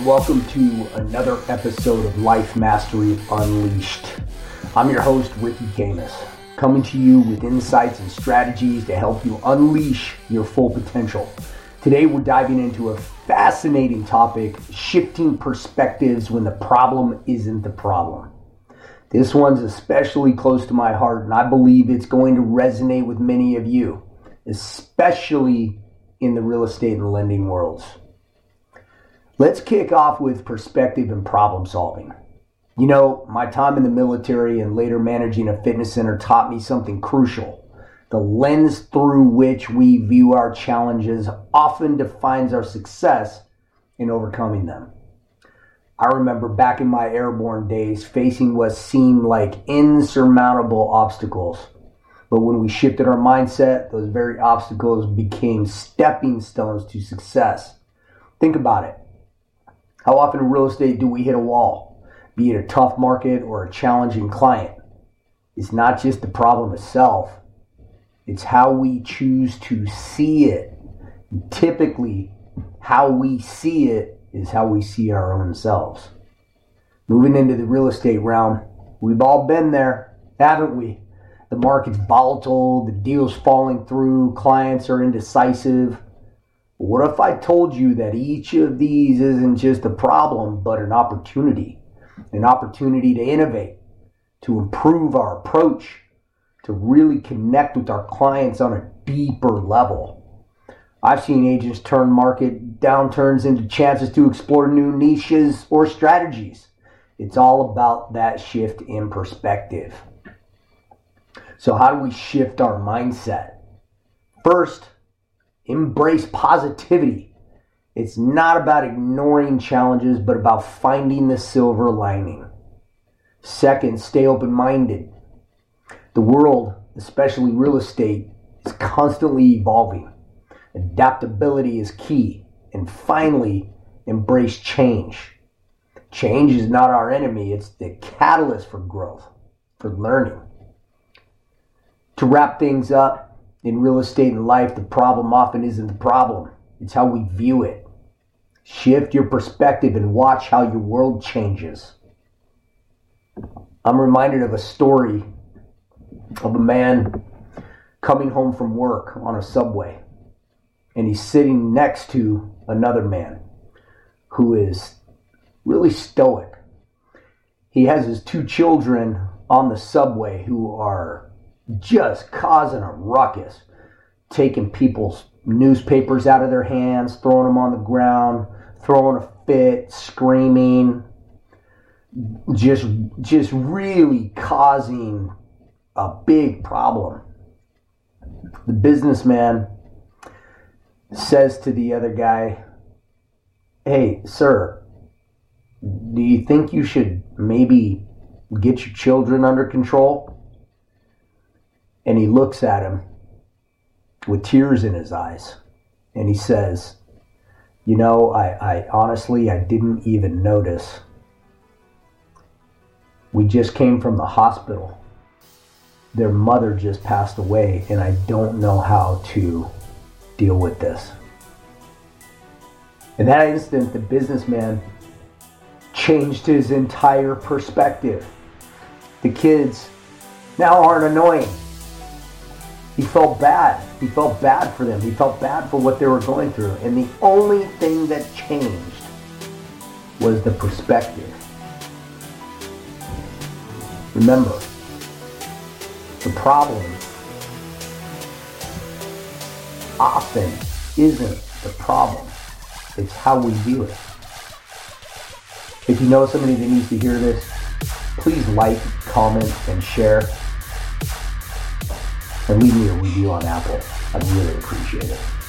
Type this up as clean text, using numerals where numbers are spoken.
welcome to another episode of Life Mastery Unleashed. I'm your host, Ricky Camus, coming to you with insights and strategies to help you unleash your full potential. Today we're diving into a fascinating topic, shifting perspectives when the problem isn't the problem. This one's especially close to my heart, and I believe it's going to resonate with many of you, especially in the real estate and lending worlds. Let's kick off with perspective and problem solving. You know, my time in the military and later managing a fitness center taught me something crucial. The lens through which we view our challenges often defines our success in overcoming them. I remember back in my airborne days facing what seemed like insurmountable obstacles. But when we shifted our mindset, those very obstacles became stepping stones to success. Think about it. How often in real estate do we hit a wall, be it a tough market or a challenging client? It's not just the problem itself, it's how we choose to see it. And typically, how we see it is how we see our own selves. Moving into the real estate realm, we've all been there, haven't we? The market's volatile, the deal's falling through, clients are indecisive. What if I told you that each of these isn't just a problem, but an opportunity to innovate, to improve our approach, to really connect with our clients on a deeper level? I've seen agents turn market downturns into chances to explore new niches or strategies. It's all about that shift in perspective. So how do we shift our mindset? First, embrace positivity. It's not about ignoring challenges, but about finding the silver lining. Second, stay open-minded. The world, especially real estate, is constantly evolving. Adaptability is key. And finally, embrace change. Change is not our enemy. It's the catalyst for growth, for learning. To wrap things up, in real estate and life, the problem often isn't the problem. It's how we view it. Shift your perspective and watch how your world changes. I'm reminded of a story of a man coming home from work on a subway. And he's sitting next to another man who is really stoic. He has his two children on the subway who are just causing a ruckus, taking people's newspapers out of their hands, throwing them on the ground, throwing a fit, screaming, just really causing a big problem. The businessman says to the other guy, "Hey, sir, do you think you should maybe get your children under control?" And he looks at him with tears in his eyes. And he says, "You know, I honestly, I didn't even notice. We just came from the hospital. Their mother just passed away, and I don't know how to deal with this." In that instant, the businessman changed his entire perspective. The kids now aren't annoying. He felt bad. He felt bad for them. He felt bad for what they were going through. And the only thing that changed was the perspective. Remember, the problem often isn't the problem. It's how we view it. If you know somebody that needs to hear this, please like, comment, and share. And leave me a review on Apple. I'd really appreciate it.